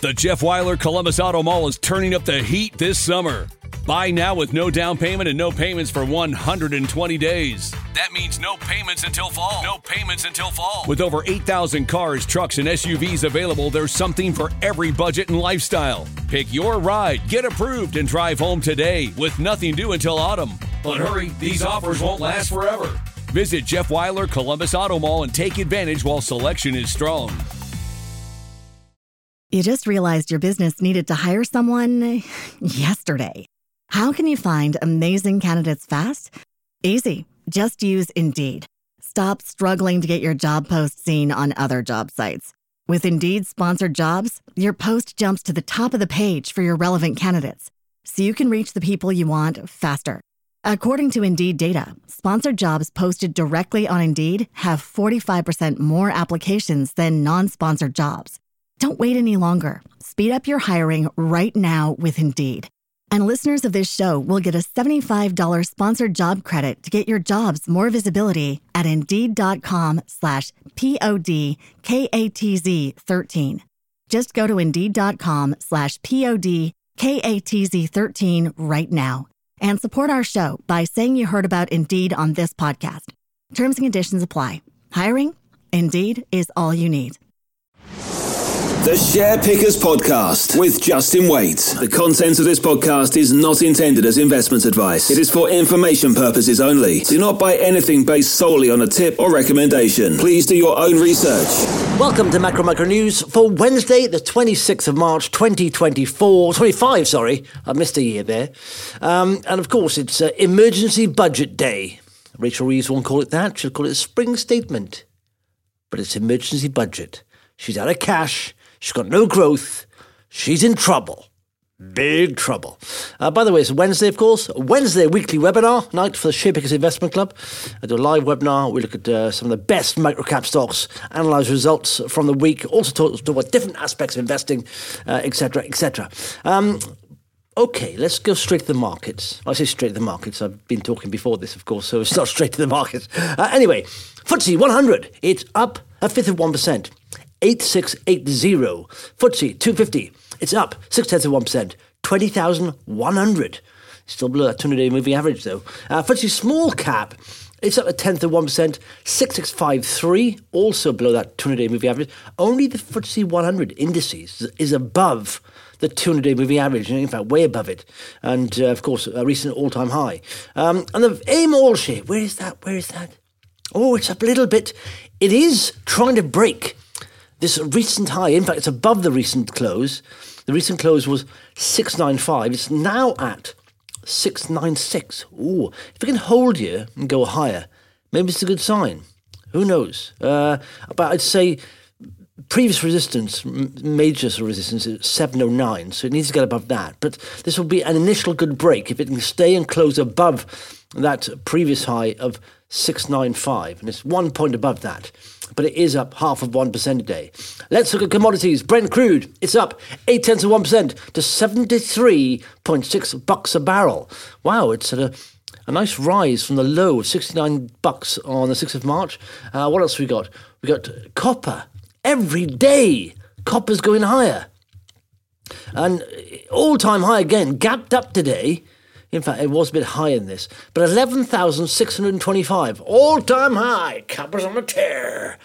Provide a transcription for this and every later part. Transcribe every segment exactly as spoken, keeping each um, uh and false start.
The Jeff Weiler Columbus Auto Mall is turning up the heat this summer. Buy now with no down payment and no payments for one hundred twenty days. That means no payments until fall. No payments until fall. With over eight thousand cars, trucks, and S U Vs available, there's something for every budget and lifestyle. Pick your ride, get approved, and drive home today with nothing due until autumn. But hurry, these offers won't last forever. Visit Jeff Weiler Columbus Auto Mall and take advantage while selection is strong. You just realized your business needed to hire someone yesterday. How can you find amazing candidates fast? Easy. Just use Indeed. Stop struggling to get your job post seen on other job sites. With Indeed sponsored jobs, your post jumps to the top of the page for your relevant candidates, so you can reach the people you want faster. According to Indeed data, sponsored jobs posted directly on Indeed have forty-five percent more applications than non-sponsored jobs. Don't wait any longer. Speed up your hiring right now with Indeed. And listeners of this show will get a seventy-five dollars sponsored job credit to get your jobs more visibility at Indeed.com slash P-O-D-K-A-T-Z 13. Just go to Indeed.com slash P-O-D-K-A-T-Z 13 right now and support our show by saying you heard about Indeed on this podcast. Terms and conditions apply. Hiring? Indeed is all you need. The Share Pickers Podcast with Justin Waite. The content of this podcast is not intended as investment advice. It is for information purposes only. Do not buy anything based solely on a tip or recommendation. Please do your own research. Welcome to Macro Micro News for Wednesday, the twenty-sixth of March, twenty twenty-four. twenty-five, sorry. I missed a year there. Um, and of course, it's uh, Emergency Budget Day. Rachel Reeves won't call it that. She'll call it a spring statement. But it's emergency budget. She's out of cash. She's got no growth. She's in trouble. Big trouble. Uh, by the way, it's Wednesday, of course. Wednesday weekly webinar night for the Share Pickers Investment Club. I do a live webinar. We look at uh, some of the best microcap stocks, analyse results from the week, also talk, talk about different aspects of investing, uh, et cetera, et cetera. Um, okay, let's go straight to the markets. I say straight to the markets. I've been talking before this, of course, so it's not straight to the markets. Uh, anyway, F T S E one hundred. It's up a fifth of one percent. eight six eight zero. F T S E two fifty, it's up six tenths of one percent, twenty thousand one hundred. Still below that two hundred day moving average though. Uh, F T S E small cap, it's up a tenth of one percent, six six five three, also below that two hundred day moving average. Only the F T S E one hundred indices is above the two hundred day moving average, in fact way above it, and uh, of course a recent all-time high. Um, and the A I M All share, where is that, where is that? Oh, it's up a little bit. It is trying to break this recent high. In fact, it's above the recent close. The recent close was six ninety-five. It's now at six ninety-six. Ooh, if it can hold here and go higher, maybe it's a good sign. Who knows? Uh, but I'd say previous resistance, major sort of resistance, is seven oh nine, so it needs to get above that. But this will be an initial good break if it can stay and close above that previous high of six ninety-five, and it's one point above that. But it is up half of one percent a day. Let's look at commodities. Brent crude, it's up eight tenths of one percent to seventy-three point six bucks a barrel. Wow, it's at a, a nice rise from the low of sixty-nine bucks on the sixth of March. Uh, what else we got? We got copper. Every day, copper's going higher. And all-time high again, gapped up today. In fact, it was a bit higher than this, but eleven thousand six hundred twenty-five, all-time high. Copper's on a tear.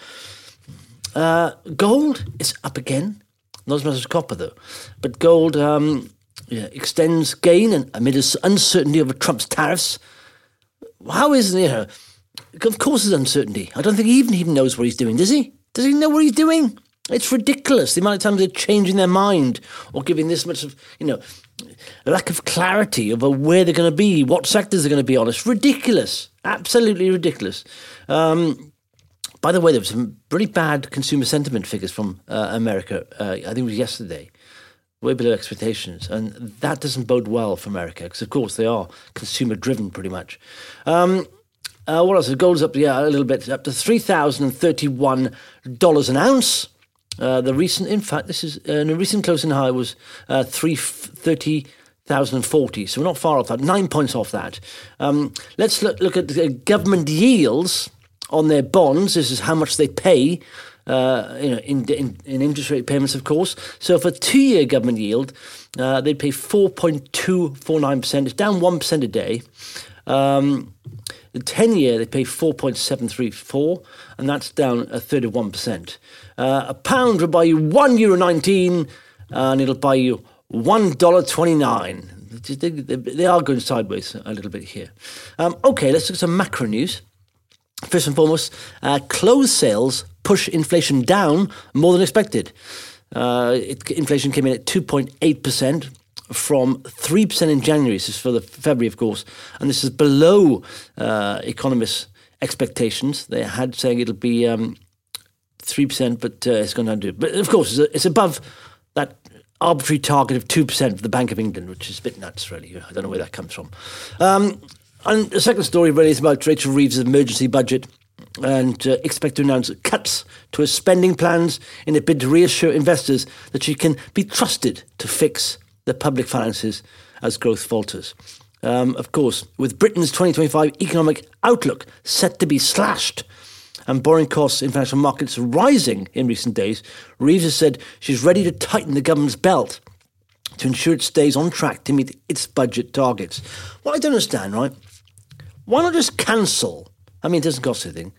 Uh, gold is up again. Not as much as copper, though. But gold um, yeah, extends gain and amid uncertainty over Trump's tariffs. How is, you know, of course there's uncertainty. I don't think he even, even knows what he's doing, does he? Does he know what he's doing? It's ridiculous, the amount of times they're changing their mind or giving this much of, you know, lack of clarity over where they're going to be, what sectors they're going to be on. It's ridiculous. Absolutely ridiculous. Um, by the way, there were some really bad consumer sentiment figures from uh, America, uh, I think it was yesterday, way below expectations. And that doesn't bode well for America because, of course, they are consumer-driven pretty much. Um, uh, what else? The gold's up, yeah, a little bit, up to three thousand thirty-one dollars an ounce. Uh, the recent, in fact, this is uh, the recent closing high was uh, three thirty thousand forty, so we're not far off that, nine points off that. Um, let's look, look at the government yields on their bonds. This is how much they pay uh, you know, in, in in interest rate payments, of course. So for two-year government yield, uh, they'd pay four point two four nine percent. It's down one percent a day. Um, the ten-year, they pay four point seven three four, and that's down a third of one percent. Uh, a pound will buy you one euro nineteen, and it'll buy you one dollar twenty-nine. They, they, they are going sideways a little bit here. Um, okay, let's look at some macro news. First and foremost, uh, closed sales push inflation down more than expected. Uh, it, inflation came in at two point eight percent from three percent in January. This is for the February, of course, and this is below uh, economists' expectations. They had saying it'll be um, three percent, but uh, it's gone down to. But of course, it's, it's above that arbitrary target of two percent for the Bank of England, which is a bit nuts, really. I don't know where that comes from. Um, and the second story really is about Rachel Reeves' emergency budget, and uh, expect to announce cuts to her spending plans in a bid to reassure investors that she can be trusted to fix the public finances as growth falters. Um, of course, with Britain's twenty twenty-five economic outlook set to be slashed and borrowing costs in financial markets rising in recent days, Reeves has said she's ready to tighten the government's belt to ensure it stays on track to meet its budget targets. What I don't understand, right? Why not just cancel? I mean, it doesn't cost anything.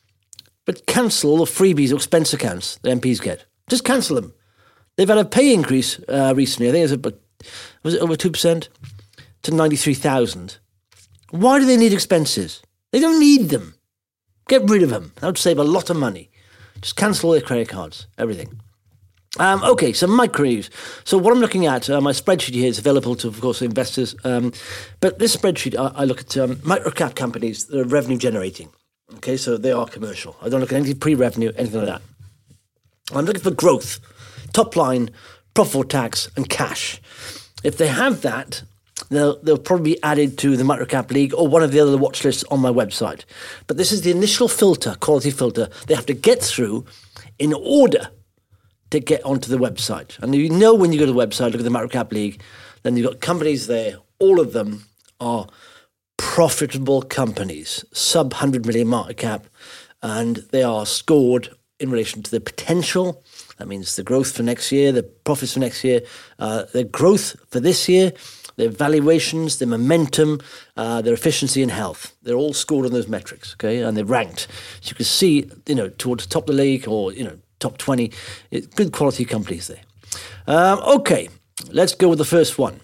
But cancel all the freebies or expense accounts that M Ps get. Just cancel them. They've had a pay increase uh, recently. I think it was, about, was it over two percent to ninety-three thousand. Why do they need expenses? They don't need them. Get rid of them. That would save a lot of money. Just cancel all their credit cards, everything. Um, okay, some micro news. So what I'm looking at, uh, my spreadsheet here is available to, of course, investors. Um, but this spreadsheet, I, I look at um, micro-cap companies that are revenue generating. Okay, so they are commercial. I don't look at anything pre-revenue, anything like that. I'm looking for growth, top line, profit before tax, and cash. If they have that, they'll, they'll probably be added to the Microcap League or one of the other watch lists on my website. But this is the initial filter, quality filter, they have to get through in order to get onto the website. And you know when you go to the website, look at the Microcap League, then you've got companies there, all of them are profitable companies, sub one hundred million market cap, and they are scored in relation to the potential. That means the growth for next year, the profits for next year, uh, the growth for this year, their valuations, their momentum, uh, their efficiency and health. They're all scored on those metrics, okay, and they're ranked. So you can see, you know, towards the top of the league or, you know, top twenty, good quality companies there. Um, okay, let's go with the first one.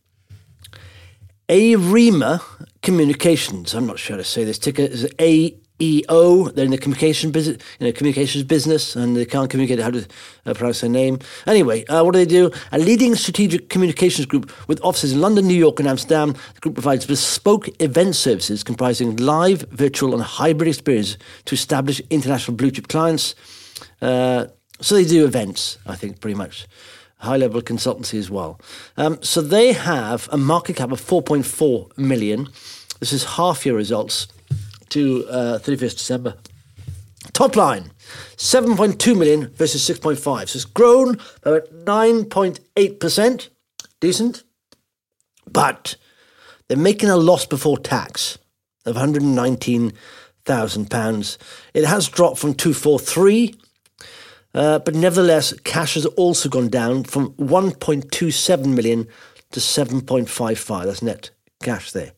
AREMA Communications. I'm not sure how to say this. Ticker is A E O. They're in the communication business, in a communications business, and they can't communicate how to uh, pronounce their name. Anyway, uh, what do they do? A leading strategic communications group with offices in London, New York, and Amsterdam. The group provides bespoke event services comprising live, virtual, and hybrid experiences to establish international blue chip clients. Uh, so they do events, I think, pretty much. High-level consultancy as well. Um, so they have a market cap of four point four million. This is half-year results to uh, thirty-first December. Top line, seven point two million versus six point five. So it's grown about nine point eight percent. Decent. But they're making a loss before tax of one hundred nineteen thousand pounds. It has dropped from two forty-three. Uh, but nevertheless, cash has also gone down from one point two seven million to seven point five five. That's net cash there.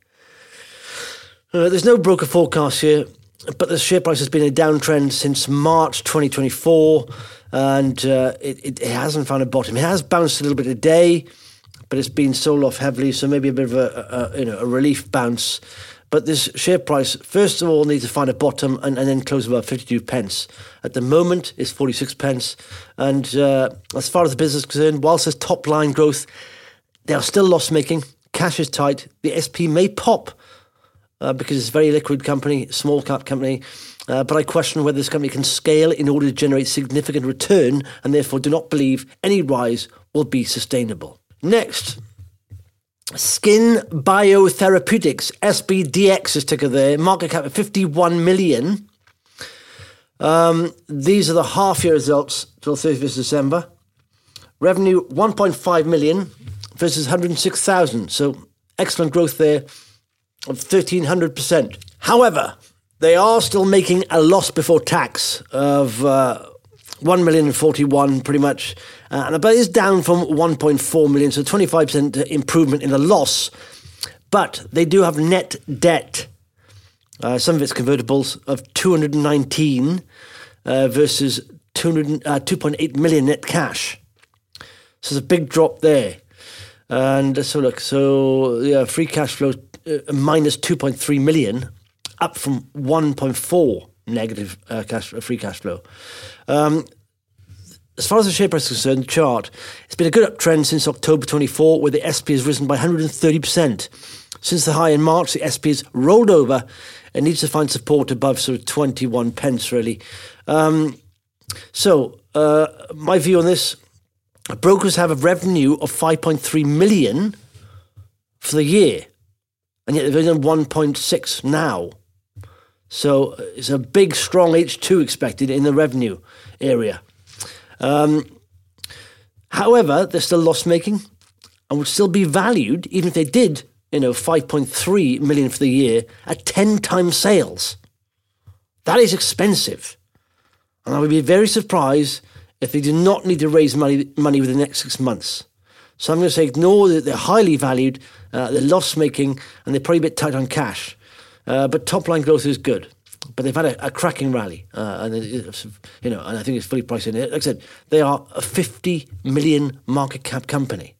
Uh, there's no broker forecast here, but the share price has been a downtrend since March twenty twenty-four, and uh, it, it hasn't found a bottom. It has bounced a little bit today, but it's been sold off heavily, so maybe a bit of a, a, you know, a relief bounce. But this share price, first of all, needs to find a bottom and, and then close about fifty-two pence. At the moment, it's forty-six pence. And uh, as far as the business is concerned, whilst there's top-line growth, they are still loss-making. Cash is tight. The S P may pop uh, because it's a very liquid company, small-cap company. Uh, but I question whether this company can scale in order to generate significant return, and therefore do not believe any rise will be sustainable. Next, Skin Biotherapeutics, S B D X is ticker there, market cap of fifty-one million. Um, these are the half-year results till thirty-first December. Revenue one point five million versus one hundred six thousand. So excellent growth there of thirteen hundred percent. However, they are still making a loss before tax of uh, one million and forty-one pretty much. Uh, and but it's down from one point four million, so twenty-five percent improvement in the loss. But they do have net debt, uh, some of it's convertibles, of two hundred nineteen uh, versus two hundred, uh, two point eight million net cash. So there's a big drop there. And so look, so yeah, free cash flow uh, minus two point three million, up from one point four negative uh, cash free cash flow. Um, as far as the share price is concerned, the chart, it's been a good uptrend since October twenty-fourth, where the S P has risen by one hundred thirty percent. Since the high in March, the S P has rolled over and needs to find support above sort of twenty-one pence, really. Um, so, uh, my view on this, brokers have a revenue of five point three million for the year, and yet they've only done one point six now. So it's a big, strong H two expected in the revenue area. Um, however, they're still loss-making and would still be valued, even if they did, you know, five point three million for the year, at ten times sales. That is expensive. And I would be very surprised if they do not need to raise money money within the next six months. So I'm going to say ignore that they're highly valued, uh, they're loss-making, and they're probably a bit tight on cash. Uh, but top-line growth is good. But they've had a, a cracking rally, uh, and it, you know, and I think it's fully priced in. Like I said, they are a fifty million market cap company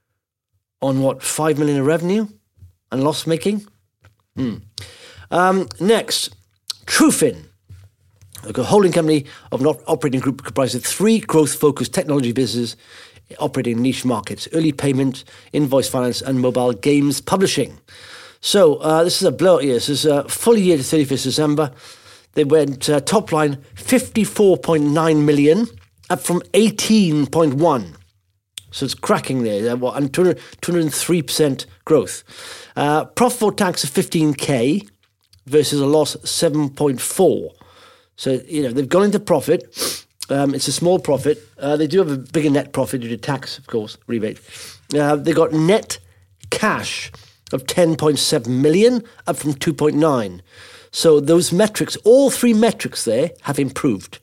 on what, five million in revenue and loss-making. Mm. Um, next, Trufin, a holding company of an operating group comprised of three growth-focused technology businesses operating in niche markets: early payment, invoice finance, and mobile games publishing. So uh, this is a blowout year. This is a full year to thirty-first of December. They went uh, top line fifty-four point nine million, up from eighteen point one. So it's cracking there, uh, and two hundred three percent growth. Uh, profit before tax of fifteen K versus a loss seven point four. So, you know, they've gone into profit. Um, it's a small profit. Uh, they do have a bigger net profit due to tax, of course, rebate. Uh, they got net cash of ten point seven million, up from two point nine. So those metrics, all three metrics there, have improved.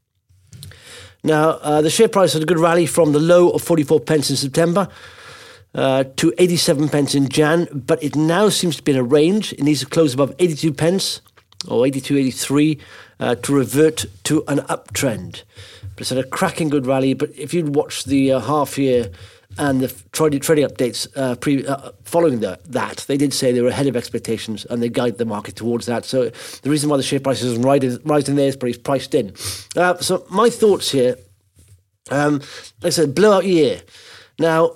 Now, uh, the share price had a good rally from the low of forty-four pence in September uh, to eighty-seven pence in Jan, but it now seems to be in a range. It needs to close above eighty-two pence, or eighty-two, eighty-three, uh, to revert to an uptrend. But it's had a cracking good rally, but if you'd watched the uh, half year and the trading updates uh, pre, uh, following the, that, they did say they were ahead of expectations and they guided the market towards that. So the reason why the share price isn't rising, rising there is pretty priced in. Uh, so my thoughts here, um, like I said, blowout year. Now,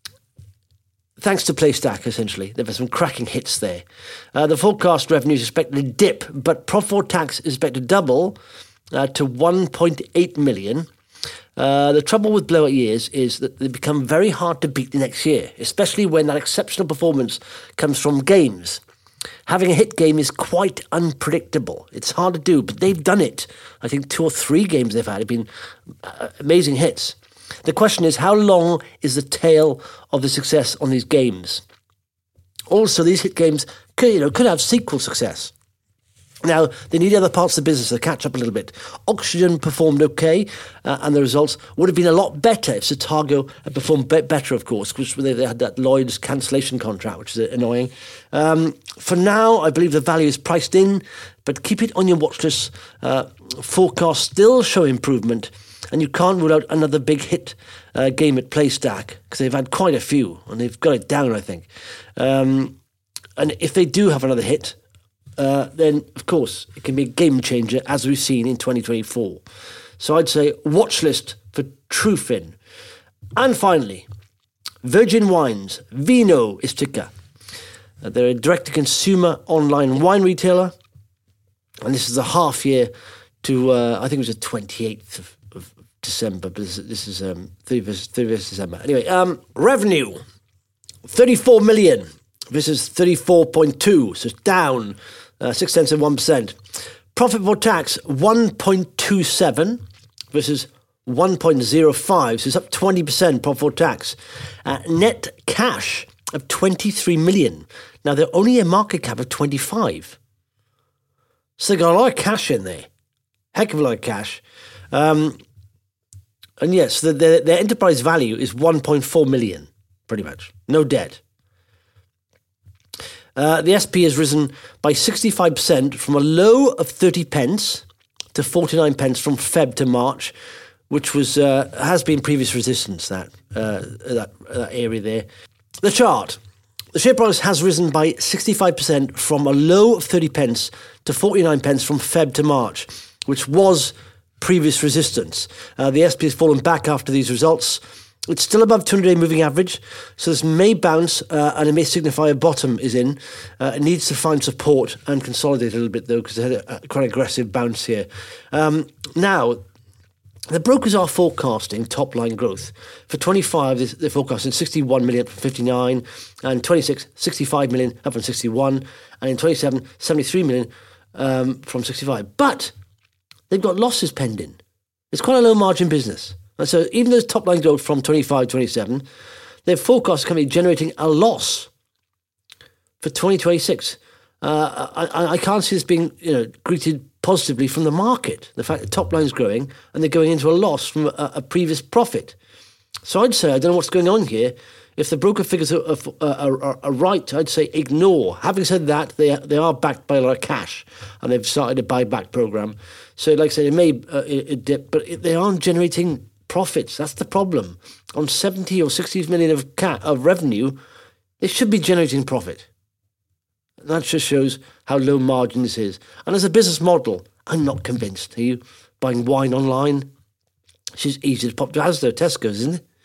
thanks to PlayStack, essentially, there were some cracking hits there. Uh, the forecast revenue is expected to dip, but profit before tax is expected to double uh, to one point eight million. Uh, the trouble with blowout years is that they become very hard to beat the next year, especially when that exceptional performance comes from games. Having a hit game is quite unpredictable. It's hard to do, but they've done it. I think two or three games they've had have been uh, amazing hits. The question is, how long is the tail of the success on these games? Also, these hit games could, you know, could have sequel success. Now, they need other parts of the business to catch up a little bit. Oxygen performed okay, uh, and the results would have been a lot better if Satago had performed be- better, of course, because they, they had that Lloyd's cancellation contract, which is annoying. Um, for now, I believe the value is priced in, but keep it on your watch list. Uh, forecasts still show improvement, and you can't rule out another big hit uh, game at PlayStack, because they've had quite a few, and they've got it down, I think. Um, and if they do have another hit, Uh, then, of course, it can be a game changer, as we've seen in twenty twenty-four. So I'd say watch list for Trufin. And finally, Virgin Wines, Vino is ticker. Uh, they're a direct-to-consumer online wine retailer. And this is a half year to, uh, I think it was the twenty-eighth of, of December, but this, this is um, thirty-first of December. Anyway, um, revenue, thirty-four million versus thirty-four point two, so it's down Uh, six tenths of one percent. Profit before tax, one point two seven versus one point zero five, so it's up twenty percent profit before tax. Uh, net cash of twenty-three million. Now, they're only a market cap of twenty-five. So they've got a lot of cash in there. Heck of a lot of cash. Um, And yes, the, the, their enterprise value is one point four million, pretty much. No debt. Uh, the S P has risen by sixty-five percent from a low of thirty pence to forty-nine pence from Feb to March, which was uh, has been previous resistance, that, uh, that, that area there. The chart. The share price has risen by sixty-five percent from a low of thirty pence to forty-nine pence from Feb to March, which was previous resistance. Uh, the S P has fallen back after these results. It's still above two hundred day moving average, so this may bounce uh, and it may signify a bottom is in. Uh, it needs to find support and consolidate a little bit, though, because it had a, a quite aggressive bounce here. Um, now, the brokers are forecasting top-line growth. For twenty-five, they're forecasting sixty-one million from fifty-nine, and twenty-six, sixty-five million up from sixty-one, and in twenty-seven, seventy-three million um, from sixty-five. But they've got losses pending. It's quite a low-margin business. And so even though top-line growth from twenty-five, twenty-seven, their forecast can be generating a loss for twenty twenty-six. Uh, I, I can't see this being, you know, greeted positively from the market. The fact that top line's growing and they're going into a loss from a, a previous profit. So I'd say, I don't know what's going on here. If the broker figures are, are, are, are right, I'd say ignore. Having said that, they they are backed by a lot of cash and they've started a buyback program. So like I said, it may uh, it dip, but it, they aren't generating profits. That's the problem. On seventy or sixty million of ca- of revenue, they should be generating profit. And that just shows how low margin this is. And as a business model, I'm not convinced. Are you buying wine online? It's just easy to pop to Asda, Tesco's, isn't it?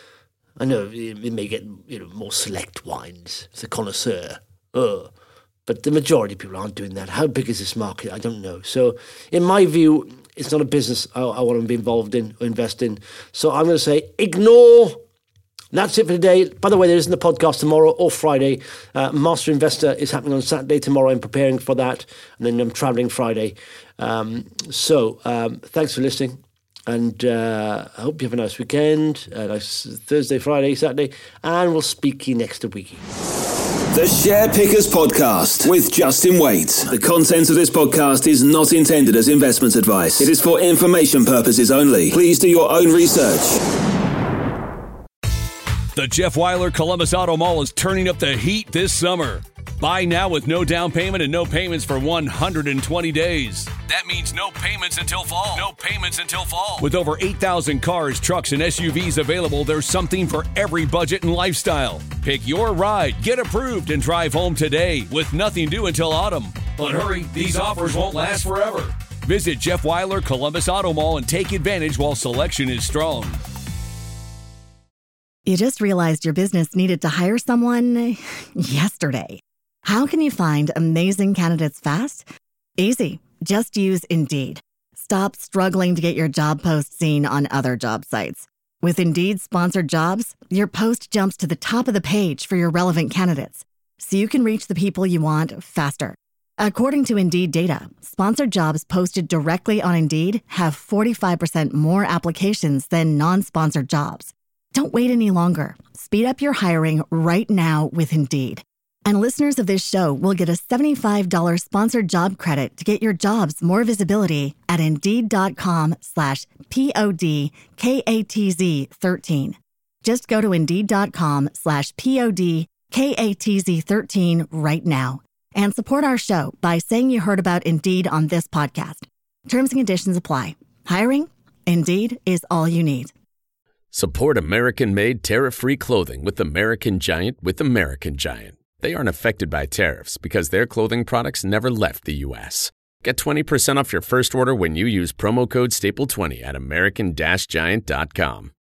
I know it may get, you know, more select wines. It's a connoisseur. Oh. But the majority of people aren't doing that. How big is this market? I don't know. So in my view, it's not a business I, I want to be involved in or invest in. So I'm going to say ignore. That's it for today. By the way, there isn't a podcast tomorrow or Friday. Uh, Master Investor is happening on Saturday. Tomorrow I'm preparing for that. And then I'm travelling Friday. Um, so um, thanks for listening. And uh, I hope you have a nice weekend. Uh, nice Thursday, Friday, Saturday. And we'll speak to you next week. The Share Pickers Podcast with Justin Waite. The content of this podcast is not intended as investment advice. It is for information purposes only. Please do your own research. The Jeff Wyler Columbus Auto Mall is turning up the heat this summer. Buy now with no down payment and no payments for one hundred twenty days. That means no payments until fall. No payments until fall. With over eight thousand cars, trucks, and S U Vs available, there's something for every budget and lifestyle. Pick your ride, get approved, and drive home today with nothing due until autumn. But hurry, these offers won't last forever. Visit Jeff Wyler Columbus Auto Mall and take advantage while selection is strong. You just realized your business needed to hire someone yesterday. How can you find amazing candidates fast? Easy. Just use Indeed. Stop struggling to get your job post seen on other job sites. With Indeed sponsored jobs, your post jumps to the top of the page for your relevant candidates, so you can reach the people you want faster. According to Indeed data, sponsored jobs posted directly on Indeed have forty-five percent more applications than non-sponsored jobs. Don't wait any longer. Speed up your hiring right now with Indeed. And listeners of this show will get a seventy-five dollars sponsored job credit to get your jobs more visibility at Indeed.com slash P-O-D-K-A-T-Z 13. Just go to Indeed.com slash P-O-D-K-A-T-Z 13 right now and support our show by saying you heard about Indeed on this podcast. Terms and conditions apply. Hiring? Indeed is all you need. Support American-made tariff-free clothing with American Giant with American Giant. They aren't affected by tariffs because their clothing products never left the U S. Get twenty percent off your first order when you use promo code staple twenty at American Giant dot com.